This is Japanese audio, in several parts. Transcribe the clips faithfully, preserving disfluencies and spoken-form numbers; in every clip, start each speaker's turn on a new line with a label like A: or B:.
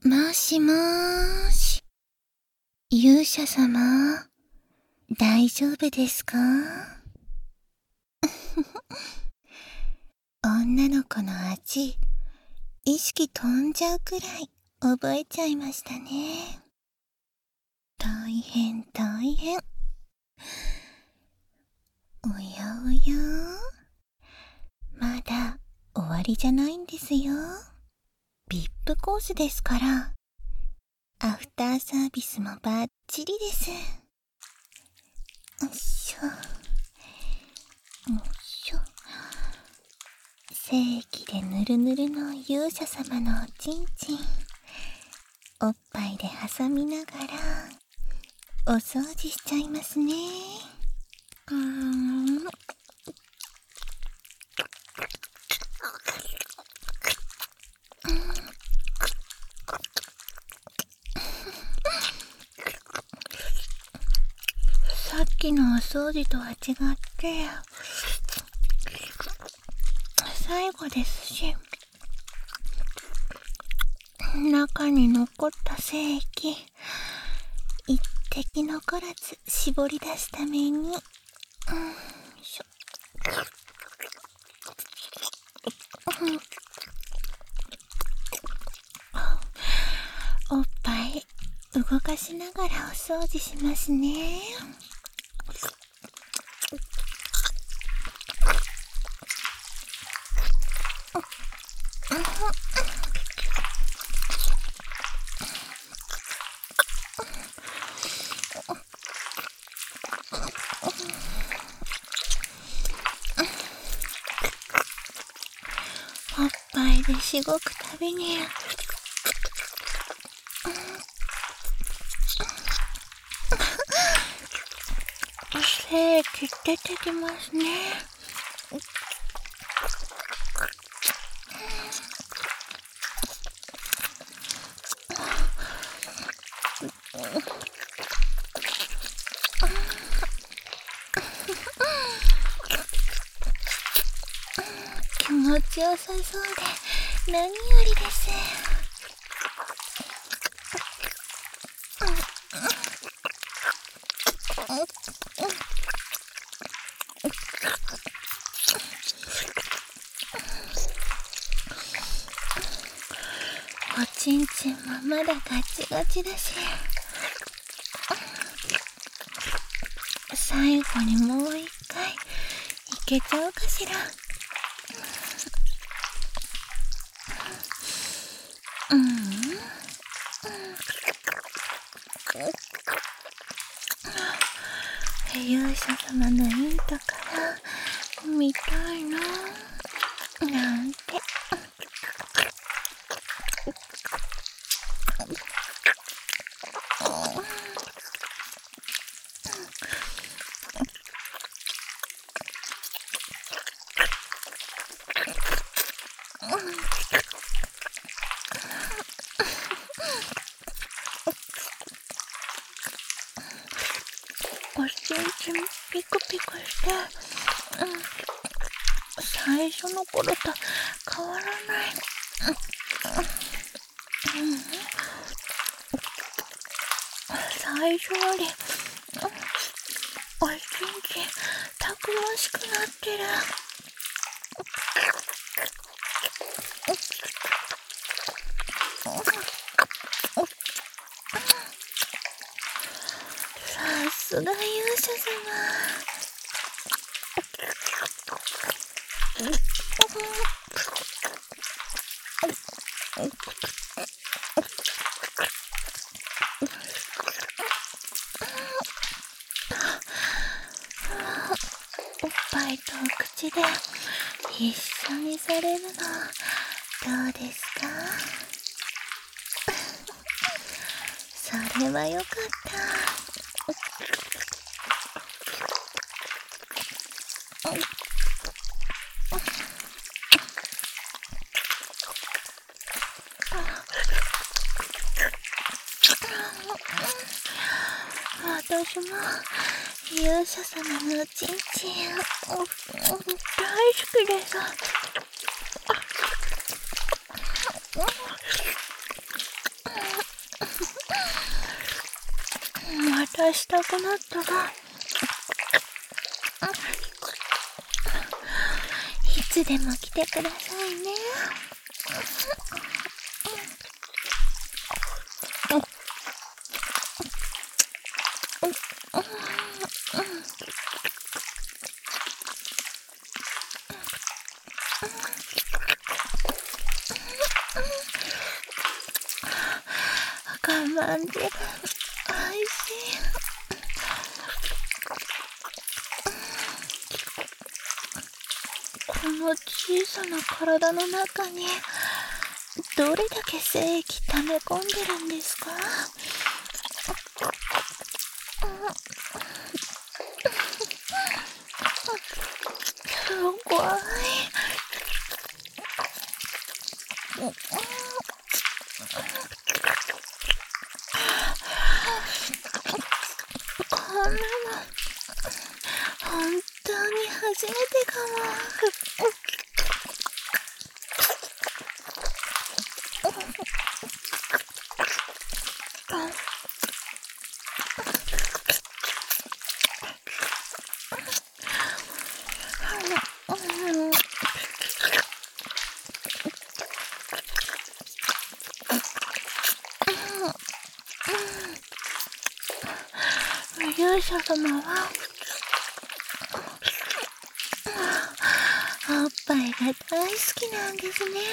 A: もしもーし。勇者様、大丈夫ですか？女の子の味、意識飛んじゃうくらい覚えちゃいましたね。大変大変。おやおや、まだ終わりじゃないんですよ。ブイアイピー コースですから、アフターサービスもバッチリです。よいしょ。よいしょ。正規でぬるぬるの勇者様のおちんちん、おっぱいで挟みながらお掃除しちゃいますね。うーん。さっきのお掃除とは違って最後ですし、中に残った精液一滴残らず絞り出すために、うん、よいしょ。おっぱい動かしながらお掃除しますね。おっぱいでしごくたびに精液出てきますね。気持ちよさそうで何よりです。おちんちんもまだガチガチだし、最後にもう一回いけちゃうかしら。うん、勇者様のいいところ見たいななんて。おちんちんピクピクして、うん、最初の頃と変わらない。うんうん、最初より、うん、おちんちんたくましくなってる。さすが勇者様。おっぱいとお口で一緒にされるのどうですか？それはよかった。私も勇者様のおちんちん大好きです。さまたしたくなったが、いつでも来てくださいね。我慢汁がおいしい。この小さな体の中にどれだけ精液溜め込んでるんですか？すごい。こんなの本当に初めてかも。勇者様はおっぱいが大好きなんですね。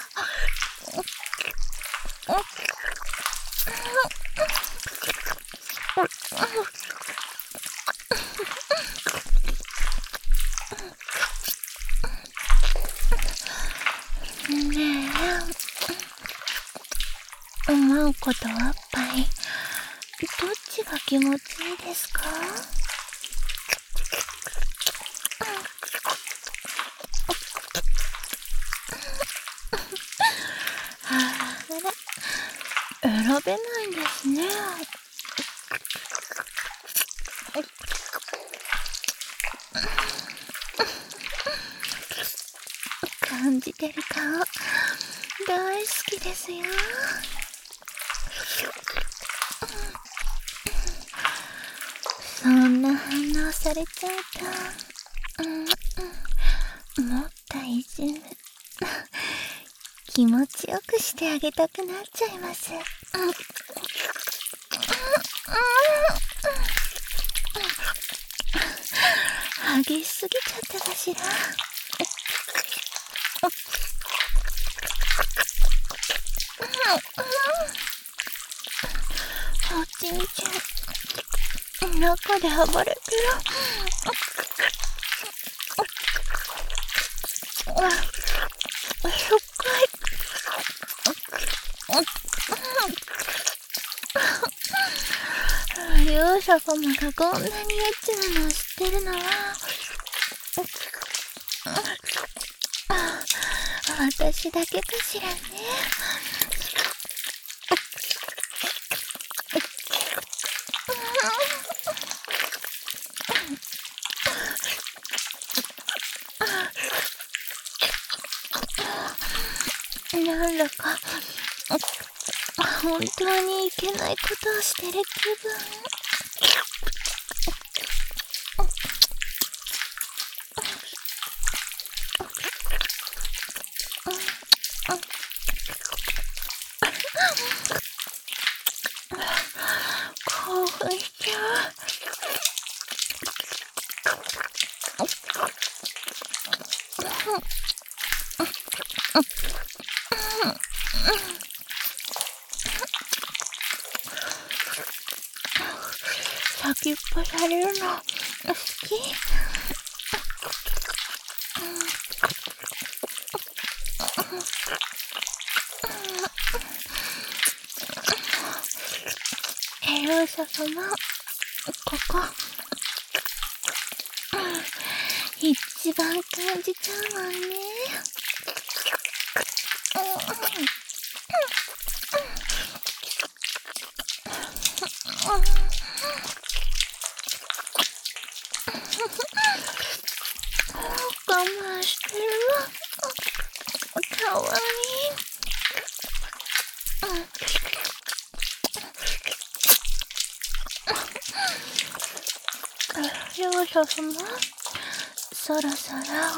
A: ねえ、思うことおっぱいどっちが気持ちいいですか？あら、選べないんですね。感じてる顔大好きですよ。そんな反応されちゃうと、うんうん、もったいじめ気持ちよくしてあげたくなっちゃいます。うんうん、激しすぎちゃったかしら。おちんちん中で暴れてる。しょっぱい。勇者様がこんなにエッチなのを知ってるのは私だけかしらね。なんだか本当にいけないことをしてる気分。興奮しちゃう。先っぽされるの好き。勇者様、ここ一番感じちゃうもんね。我慢してるわ。かわいい。 両者様、そろそろ、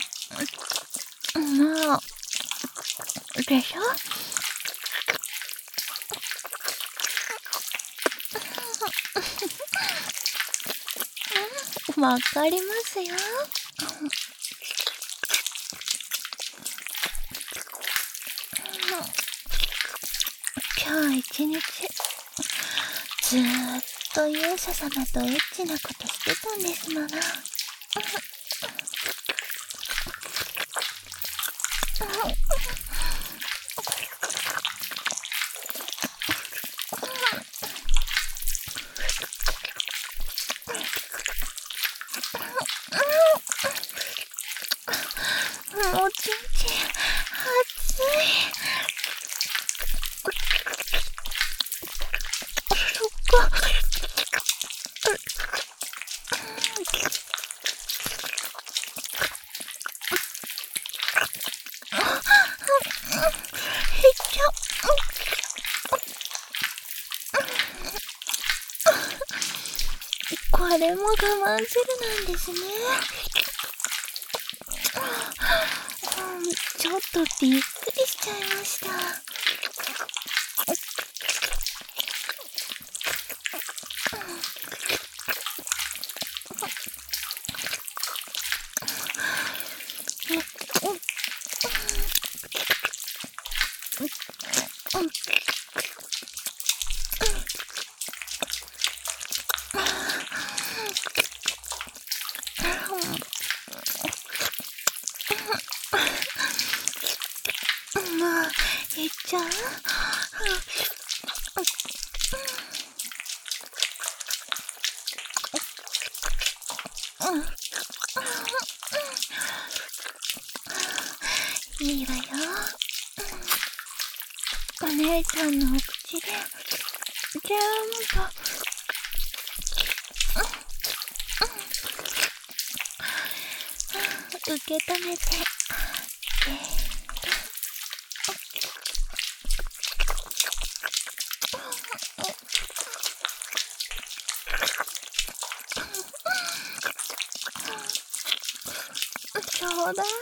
A: まあ、でしょ？わかりますよ。今日一日、ずーっと勇者様とエッチなことしてたんですもの。おちんちん、熱い。そっか。へっちゃ。これも我慢汁なんですね。ちょっとびっくりしちゃいました。まあ、いっちゃう？いいわよ。お姉ちゃんのお口で全部受け止めてちょうだい。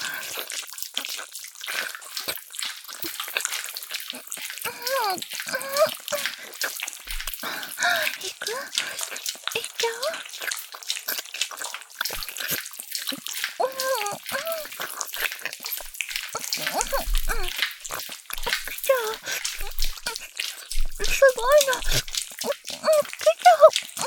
A: いく？いっちゃう？じゃあ、すごいの。来ちゃう。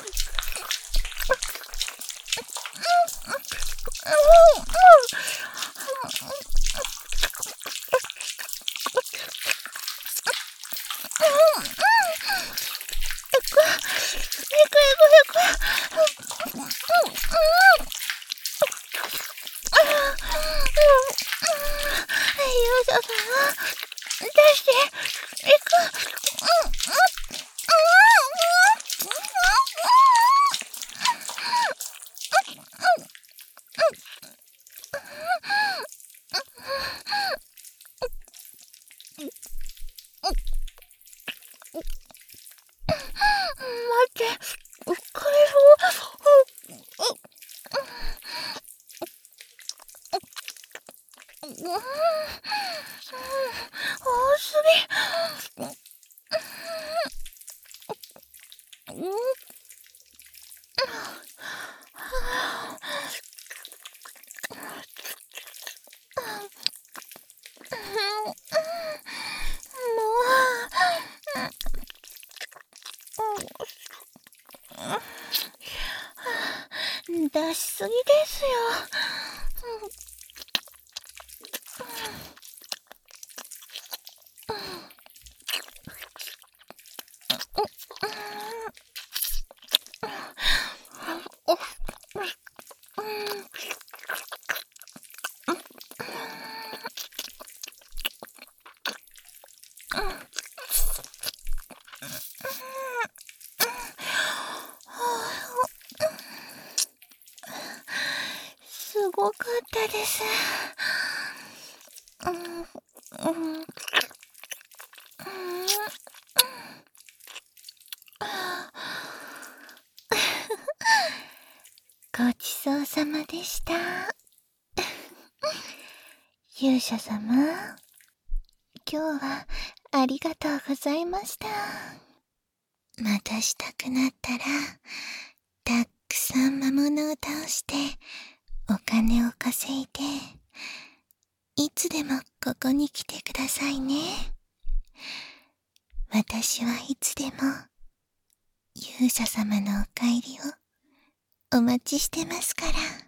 A: 勇者様、出して、いく。待って、うっかりそう。多すぎ。出しすぎですよ。すごかったです。うん、うん、 ごちそうさまでした。勇者様、今日はありがとうございました。またしたくなったら、たくさん魔物を倒して、お金を稼いで、いつでもここに来てくださいね。私はいつでも、勇者様のお帰りをお待ちしてますから。